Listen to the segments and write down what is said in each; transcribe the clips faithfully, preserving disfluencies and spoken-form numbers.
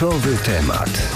Kluczowy temat.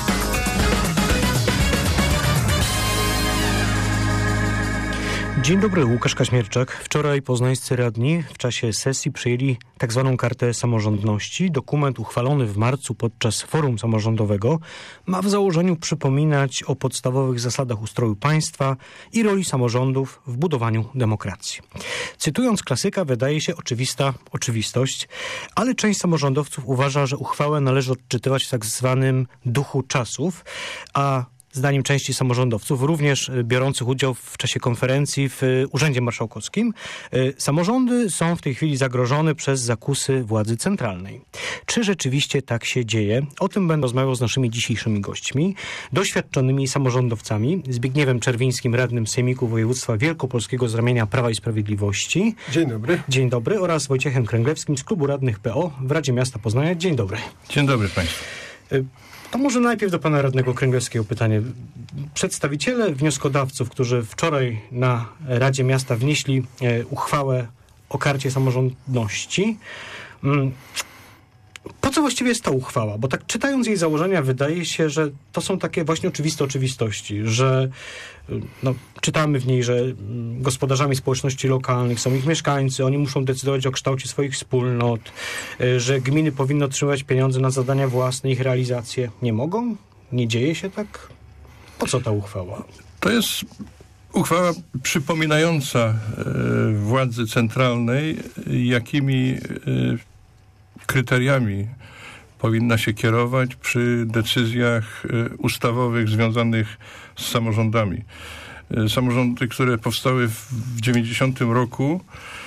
Dzień dobry, Łukasz Kaźmierczak. Wczoraj poznańscy radni w czasie sesji przyjęli tak zwaną kartę samorządności. Dokument uchwalony w marcu podczas forum samorządowego ma w założeniu przypominać o podstawowych zasadach ustroju państwa i roli samorządów w budowaniu demokracji. Cytując klasyka, wydaje się oczywista oczywistość, ale część samorządowców uważa, że uchwałę należy odczytywać w tak zwanym duchu czasów, a zdaniem części samorządowców, również biorących udział w czasie konferencji w Urzędzie Marszałkowskim, samorządy są w tej chwili zagrożone przez zakusy władzy centralnej. Czy rzeczywiście tak się dzieje? O tym będę rozmawiał z naszymi dzisiejszymi gośćmi, doświadczonymi samorządowcami, Zbigniewem Czerwińskim, radnym Sejmiku Województwa Wielkopolskiego z ramienia Prawa i Sprawiedliwości. Dzień dobry. Dzień dobry. Oraz Wojciechem Kręglewskim z Klubu Radnych P O w Radzie Miasta Poznania. Dzień dobry. Dzień dobry Państwu. To może najpierw do pana radnego Kręglewskiego pytanie. Przedstawiciele wnioskodawców, którzy wczoraj na Radzie Miasta wnieśli e, uchwałę o karcie samorządności, mm, po co właściwie jest ta uchwała? Bo tak czytając jej założenia wydaje się, że to są takie właśnie oczywiste oczywistości, że no, czytamy w niej, że gospodarzami społeczności lokalnych są ich mieszkańcy, oni muszą decydować o kształcie swoich wspólnot, że gminy powinny otrzymywać pieniądze na zadania własne, ich realizację. Nie mogą? Nie dzieje się tak? Po co ta uchwała? To jest uchwała przypominająca e, władzy centralnej, jakimi e, kryteriami powinna się kierować przy decyzjach ustawowych związanych z samorządami. Samorządy, które powstały w dziewięćdziesiątym roku,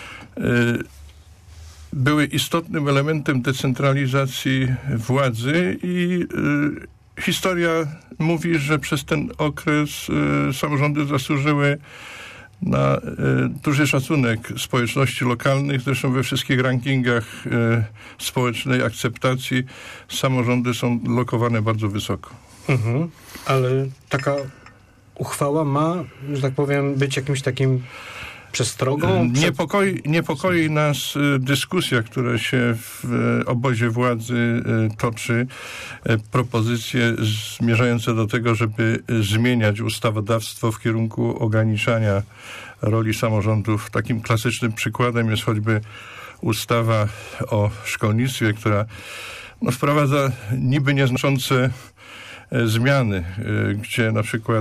były istotnym elementem decentralizacji władzy i historia mówi, że przez ten okres samorządy zasłużyły na y, duży szacunek społeczności lokalnych. Zresztą we wszystkich rankingach y, społecznej akceptacji samorządy są lokowane bardzo wysoko. Mhm. Ale taka uchwała ma, że tak powiem, być jakimś takim przestrogą? Niepokoi, niepokoi nas y, dyskusja, która się w y, obozie władzy y, toczy. Y, propozycje zmierzające do tego, żeby y, zmieniać ustawodawstwo w kierunku ograniczania roli samorządów. Takim klasycznym przykładem jest choćby ustawa o szkolnictwie, która no, wprowadza niby nieznaczące y, zmiany, y, gdzie na przykład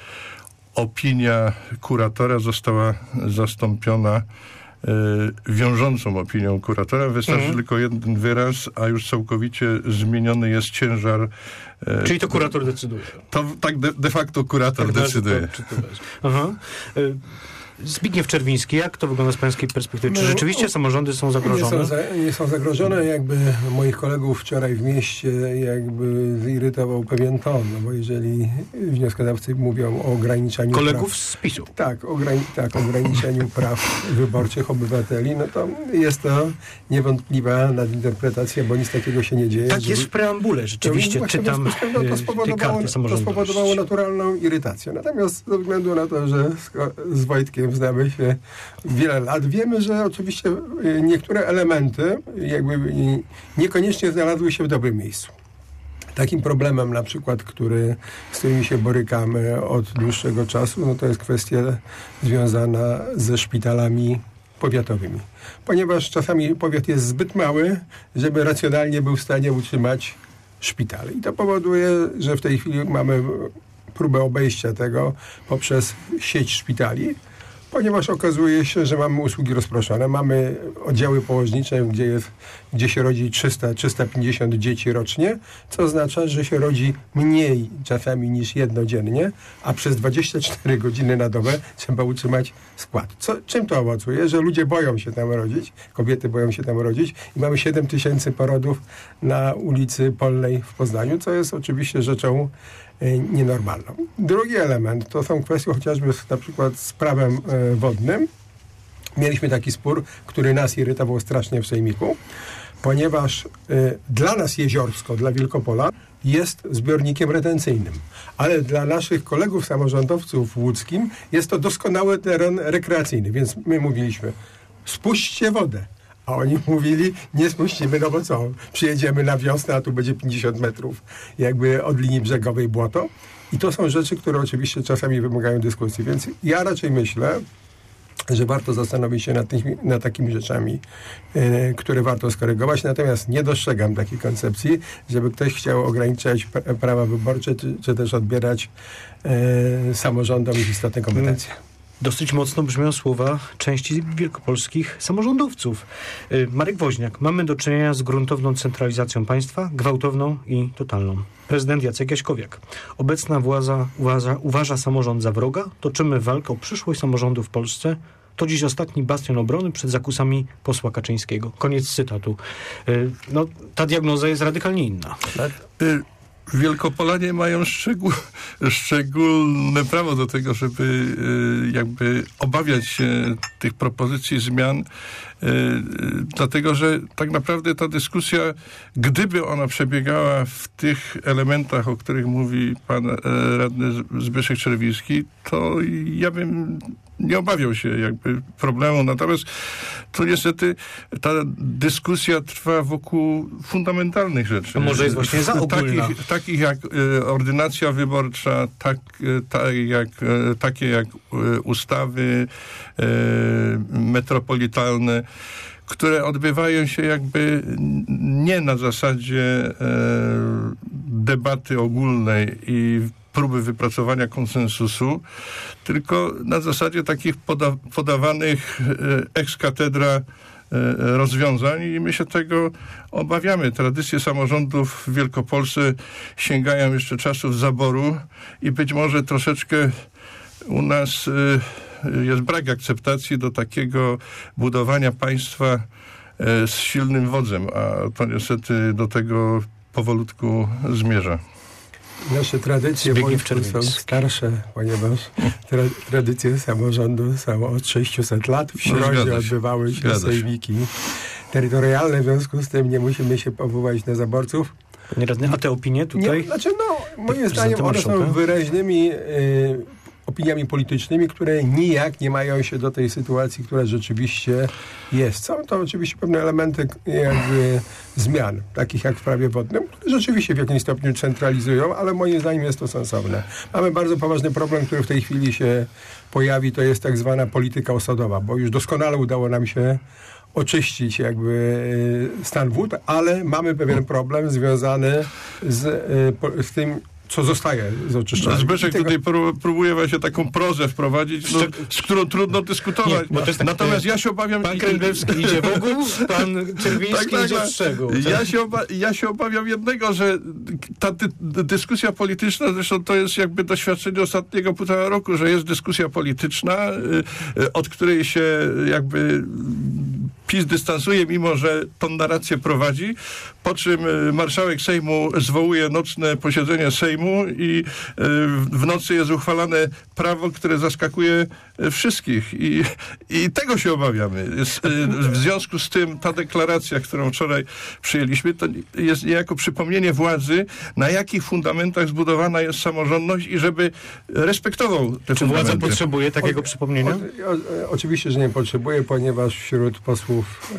opinia kuratora została zastąpiona y, wiążącą opinią kuratora. Wystarczy mm. tylko jeden wyraz, a już całkowicie zmieniony jest ciężar. Y, Czyli to kurator decyduje. To tak de, de facto kurator tak decyduje. To, to Aha. Y- Zbigniew Czerwiński, jak to wygląda z pańskiej perspektywy? Czy no, rzeczywiście samorządy są zagrożone? Nie są, za, nie są zagrożone. Jakby moich kolegów wczoraj w mieście jakby zirytował pewien ton, no bo jeżeli wnioskodawcy mówią o ograniczaniu kolegów praw, z PiSu. Tak, ograni- tak, ograniczeniu praw wyborczych obywateli, no to jest to niewątpliwa nadinterpretacja, bo nic takiego się nie dzieje. Tak jest w preambule, rzeczywiście to czytam no, to, spowodowało, to spowodowało naturalną irytację. Natomiast ze względu na to, że z, z Wojtkiem znamy się wiele lat. Wiemy, że oczywiście niektóre elementy jakby niekoniecznie znalazły się w dobrym miejscu. Takim problemem na przykład, który, z którymi się borykamy od dłuższego czasu, no to jest kwestia związana ze szpitalami powiatowymi. Ponieważ czasami powiat jest zbyt mały, żeby racjonalnie był w stanie utrzymać szpitale. I to powoduje, że w tej chwili mamy próbę obejścia tego poprzez sieć szpitali, ponieważ okazuje się, że mamy usługi rozproszone. Mamy oddziały położnicze, gdzie, jest, gdzie się rodzi trzysta do trzystu pięćdziesięciu dzieci rocznie, co oznacza, że się rodzi mniej czasami niż jedno dziennie, a przez dwadzieścia cztery godziny na dobę trzeba utrzymać skład. Co, czym to owocuje? Że ludzie boją się tam rodzić, kobiety boją się tam rodzić i mamy siedem tysięcy porodów na ulicy Polnej w Poznaniu, co jest oczywiście rzeczą nienormalną. Drugi element to są kwestie chociażby z, na przykład z prawem e, wodnym. Mieliśmy taki spór, który nas irytował strasznie w Sejmiku, ponieważ e, dla nas Jeziorsko, dla Wielkopola jest zbiornikiem retencyjnym, ale dla naszych kolegów samorządowców w Łódzkim jest to doskonały teren rekreacyjny, więc my mówiliśmy, spuśćcie wodę, A oni mówili, nie spuścimy, no bo co, przyjedziemy na wiosnę, a tu będzie pięćdziesiąt metrów jakby od linii brzegowej błoto. I to są rzeczy, które oczywiście czasami wymagają dyskusji. Więc ja raczej myślę, że warto zastanowić się nad, tymi, nad takimi rzeczami, yy, które warto skorygować. Natomiast nie dostrzegam takiej koncepcji, żeby ktoś chciał ograniczać pra- prawa wyborcze, czy, czy też odbierać yy, samorządom ich istotne kompetencje. Dosyć mocno brzmią słowa części wielkopolskich samorządowców. Marek Woźniak, mamy do czynienia z gruntowną centralizacją państwa, gwałtowną i totalną. Prezydent Jacek Jaśkowiak. Obecna władza uważa, uważa samorząd za wroga. Toczymy walkę o przyszłość samorządu w Polsce. To dziś ostatni bastion obrony przed zakusami posła Kaczyńskiego. Koniec cytatu. No, ta diagnoza jest radykalnie inna. Wielkopolanie mają szczegół, szczególne prawo do tego, żeby jakby obawiać się tych propozycji zmian, dlatego że tak naprawdę ta dyskusja, gdyby ona przebiegała w tych elementach, o których mówi pan radny Zbyszek Czerwiński, to ja bym nie obawiał się jakby problemu. Natomiast tu niestety ta dyskusja trwa wokół fundamentalnych rzeczy. No może jest właśnie za ogólna. Takich, takich jak e, ordynacja wyborcza, tak, e, tak jak, e, takie jak e, ustawy e, metropolitalne, które odbywają się jakby nie na zasadzie e, debaty ogólnej i próby wypracowania konsensusu, tylko na zasadzie takich poda- podawanych e, ex cathedra e, rozwiązań i my się tego obawiamy. Tradycje samorządów w Wielkopolsce sięgają jeszcze czasów zaboru i być może troszeczkę u nas e, jest brak akceptacji do takiego budowania państwa e, z silnym wodzem, a to niestety do tego powolutku zmierza. Nasze tradycje wojsku są starsze, ponieważ tra- tradycje samorządu są od sześciuset lat. W Środzie odbywały się sejmiki terytorialne, w związku z tym nie musimy się powoływać na zaborców. Panie radny, a te opinie tutaj? Nie, znaczy no, moim zdaniem one są wyraźnymi y, opiniami politycznymi, które nijak nie mają się do tej sytuacji, która rzeczywiście jest. Są to oczywiście pewne elementy jakby zmian, takich jak w prawie wodnym, które rzeczywiście w jakimś stopniu centralizują, ale moim zdaniem jest to sensowne. Mamy bardzo poważny problem, który w tej chwili się pojawi, to jest tak zwana polityka osadowa, bo już doskonale udało nam się oczyścić jakby stan wód, ale mamy pewien problem związany z, z tym, co zostaje z oczyszczania. Zbyszek tego... tutaj próbuje właśnie taką prozę wprowadzić, no, z którą trudno dyskutować. Nie, tak, natomiast ja się obawiam... Pan Kręglewski idzie w ogół, pan Czerwiński tak, idzie tak, w strzegu. Ja się, oba, ja się obawiam jednego, że ta dy, dyskusja polityczna, zresztą to jest jakby doświadczenie ostatniego półtora roku, że jest dyskusja polityczna, y, od której się jakby PiS dystansuje, mimo że tą narrację prowadzi, po czym marszałek Sejmu zwołuje nocne posiedzenie Sejmu i w nocy jest uchwalane prawo, które zaskakuje wszystkich. I, i tego się obawiamy. Jest, w związku z tym ta deklaracja, którą wczoraj przyjęliśmy, to jest niejako przypomnienie władzy, na jakich fundamentach zbudowana jest samorządność i żeby respektował te Czy fundamenty. władza potrzebuje takiego o, przypomnienia? O, o, oczywiście, że nie potrzebuje, ponieważ wśród posłów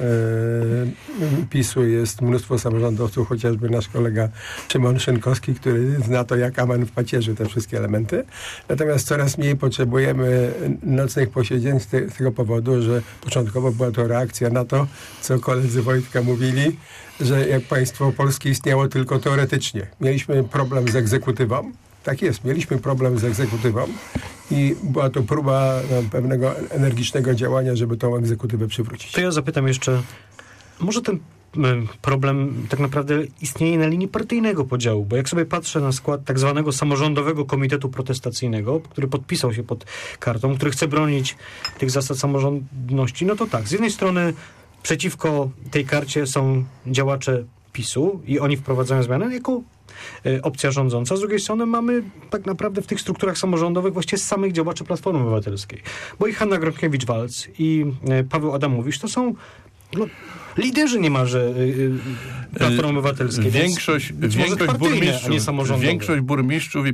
e, PiSu jest mnóstwo samorządowców, chociażby nasz kolega Szymon Szynkowski, który zna to jak amen w pacierzu te wszystkie elementy. Natomiast coraz mniej potrzebujemy nocnych posiedzeń z, te, z tego powodu, że początkowo była to reakcja na to, co koledzy Wojtka mówili, że jak państwo polskie istniało tylko teoretycznie. Mieliśmy problem z egzekutywą. Tak jest, mieliśmy problem z egzekutywą i była to próba no, pewnego energicznego działania, żeby tą egzekutywę przywrócić. To ja zapytam jeszcze, może ten problem tak naprawdę istnieje na linii partyjnego podziału, bo jak sobie patrzę na skład tak zwanego samorządowego komitetu protestacyjnego, który podpisał się pod kartą, który chce bronić tych zasad samorządności, no to tak, z jednej strony przeciwko tej karcie są działacze PiSu i oni wprowadzają zmiany jako y, opcja rządząca. Z drugiej strony mamy tak naprawdę w tych strukturach samorządowych właściwie samych działaczy Platformy Obywatelskiej. Bo i Hanna Gronkiewicz-Waltz i y, Paweł Adamowicz to są no, liderzy niemalże y, y, Platformy Obywatelskiej. Większość, więc, więc większość, partyjne, burmistrzów, większość burmistrzów i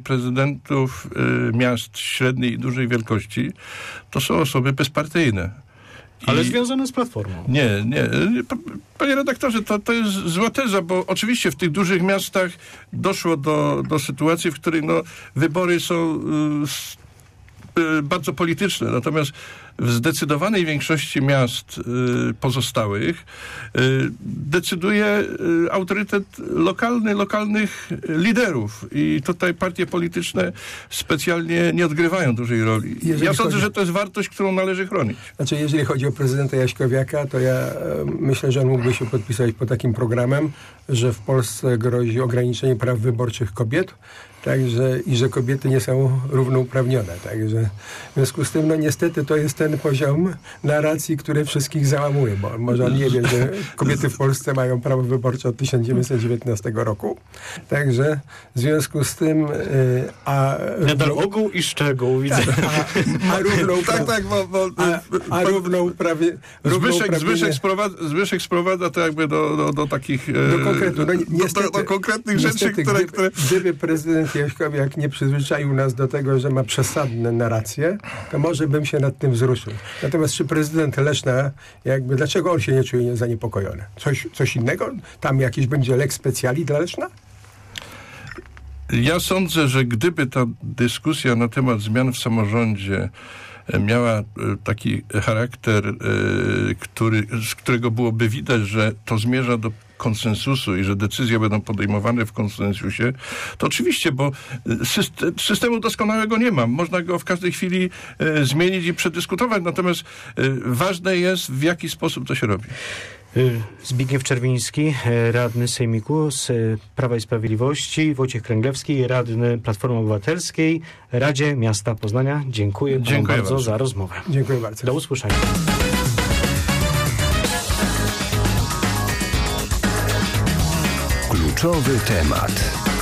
prezydentów y, miast średniej i dużej wielkości to są osoby bezpartyjne. Ale I... związane z Platformą. Nie, nie. Panie redaktorze, to, to jest zła teza, bo oczywiście w tych dużych miastach doszło do, do sytuacji, w której no, wybory są y, y, bardzo polityczne. Natomiast w zdecydowanej większości miast y, pozostałych y, decyduje y, autorytet lokalny, lokalnych liderów. I tutaj partie polityczne specjalnie nie odgrywają dużej roli. Jeżeli ja sądzę, chodzi... że to jest wartość, którą należy chronić. Znaczy, jeżeli chodzi o prezydenta Jaśkowiaka, to ja e, myślę, że on mógłby się podpisać pod takim programem, że w Polsce grozi ograniczenie praw wyborczych kobiet, także i że kobiety nie są równouprawnione. Także w związku z tym, no niestety to jest ten poziom narracji, który wszystkich załamuje, bo może on nie wie, że kobiety w Polsce mają prawo wyborcze od tysiąc dziewięćset dziewiętnastego roku. Także w związku z tym a... Nadal ogół i szczegół, widzę. Tak, a, a równouprawnienie... Tak, tak, bo... bo a, a równouprawnienie... Zbyszek, Zbyszek, sprowadza, Zbyszek sprowadza to jakby do, do, do takich... Do konkretu. No, niestety, do, do konkretnych niestety, rzeczy, które... Gdyby, które... gdyby prezydent Jaśkowiak nie przyzwyczaił nas do tego, że ma przesadne narracje, to może bym się nad tym wzruszył. Natomiast czy prezydent Leszna, jakby, dlaczego on się nie czuje zaniepokojony? Coś, coś innego? Tam jakiś będzie lex speciali dla Leszna? Ja sądzę, że gdyby ta dyskusja na temat zmian w samorządzie miała taki charakter, który, z którego byłoby widać, że to zmierza do konsensusu i że decyzje będą podejmowane w konsensusie, to oczywiście, bo system, systemu doskonałego nie ma. Można go w każdej chwili e, zmienić i przedyskutować, natomiast e, ważne jest, w jaki sposób to się robi. Zbigniew Czerwiński, radny Sejmiku z Prawa i Sprawiedliwości, Wojciech Kręglewski, radny Platformy Obywatelskiej, Radzie Miasta Poznania. Dziękuję, Dziękuję bardzo, bardzo za rozmowę. Dziękuję bardzo. Do usłyszenia. Kluczowy temat.